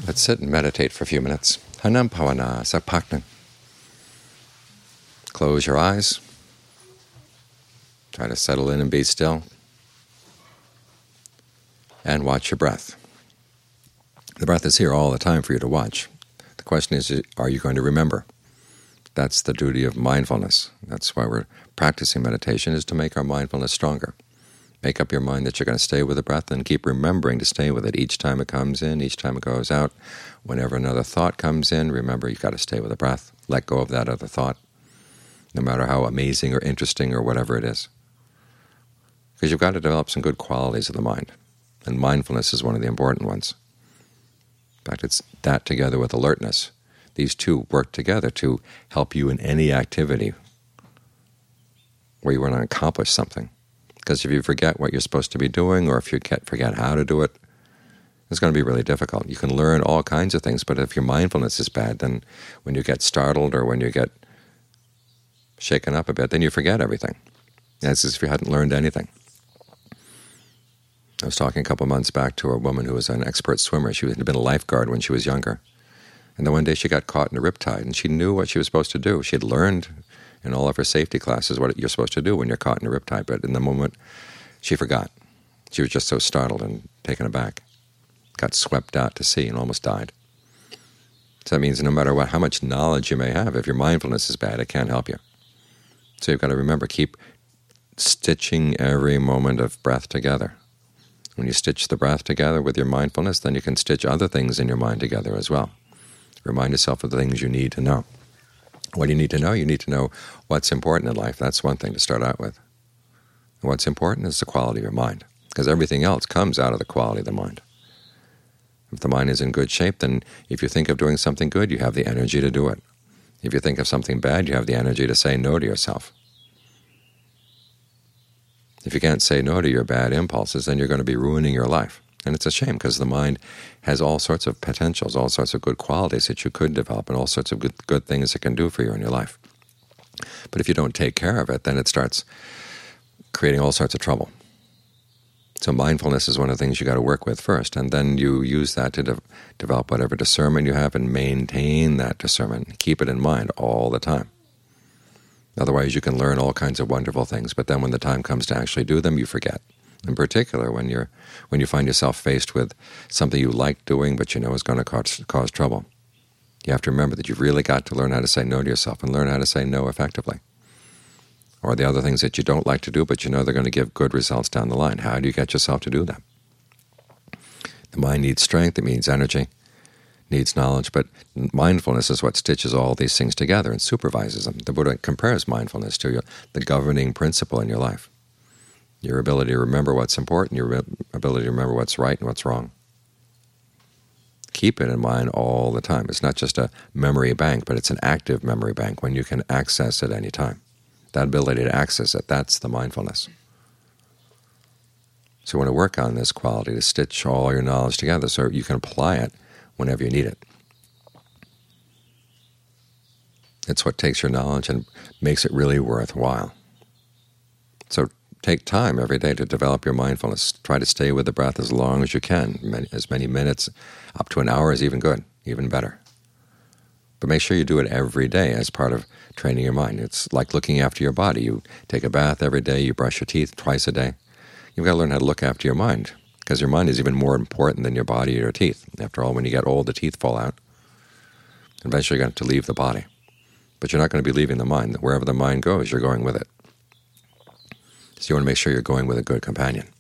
Let's sit and meditate for a few minutes. Hanam Bhavana Sapaknan. Close your eyes. Try to settle in and be still. And watch your breath. The breath is here all the time for you to watch. The question is, are you going to remember? That's the duty of mindfulness. That's why we're practicing meditation, is to make our mindfulness stronger. Make up your mind that you're going to stay with the breath and keep remembering to stay with it each time it comes in, each time it goes out. Whenever another thought comes in, remember you've got to stay with the breath. Let go of that other thought, no matter how amazing or interesting or whatever it is. Because you've got to develop some good qualities of the mind, and mindfulness is one of the important ones. In fact, it's that together with alertness. These two work together to help you in any activity where you want to accomplish something. Because if you forget what you're supposed to be doing, or if you forget how to do it, it's going to be really difficult. You can learn all kinds of things, but if your mindfulness is bad, then when you get startled or when you get shaken up a bit, then you forget everything. It's as if you hadn't learned anything. I was talking a couple months back to a woman who was an expert swimmer. She had been a lifeguard when she was younger. And then one day she got caught in a riptide, and she knew what she was supposed to do. She had learned in all of her safety classes what you're supposed to do when you're caught in a riptide, but in the moment she forgot. She was just so startled and taken aback. Got swept out to sea and almost died. So that means no matter how much knowledge you may have, if your mindfulness is bad, it can't help you. So you've got to remember, keep stitching every moment of breath together. When you stitch the breath together with your mindfulness, then you can stitch other things in your mind together as well. Remind yourself of the things you need to know. What do you need to know? You need to know what's important in life. That's one thing to start out with. And what's important is the quality of your mind, because everything else comes out of the quality of the mind. If the mind is in good shape, then if you think of doing something good, you have the energy to do it. If you think of something bad, you have the energy to say no to yourself. If you can't say no to your bad impulses, then you're going to be ruining your life. And it's a shame, because the mind has all sorts of potentials, all sorts of good qualities that you could develop, and all sorts of good things it can do for you in your life. But if you don't take care of it, then it starts creating all sorts of trouble. So mindfulness is one of the things you got to work with first, and then you use that to develop whatever discernment you have and maintain that discernment. Keep it in mind all the time. Otherwise you can learn all kinds of wonderful things, but then when the time comes to actually do them, you forget. In particular, when you find yourself faced with something you like doing but you know is going to cause trouble, you have to remember that you've really got to learn how to say no to yourself and learn how to say no effectively. Or the other things that you don't like to do but you know they're going to give good results down the line. How do you get yourself to do them? The mind needs strength, it needs energy, needs knowledge, but mindfulness is what stitches all these things together and supervises them. The Buddha compares mindfulness to the governing principle in your life. Your ability to remember what's important, your ability to remember what's right and what's wrong. Keep it in mind all the time. It's not just a memory bank, but it's an active memory bank when you can access it any time. That ability to access it, that's the mindfulness. So you want to work on this quality, to stitch all your knowledge together so you can apply it whenever you need it. It's what takes your knowledge and makes it really worthwhile. So take time every day to develop your mindfulness. Try to stay with the breath as long as you can. As many minutes, up to an hour is even good, even better. But make sure you do it every day as part of training your mind. It's like looking after your body. You take a bath every day, you brush your teeth twice a day. You've got to learn how to look after your mind, because your mind is even more important than your body or your teeth. After all, when you get old, the teeth fall out. Eventually you're going to have to leave the body. But you're not going to be leaving the mind. Wherever the mind goes, you're going with it. So you want to make sure you're going with a good companion.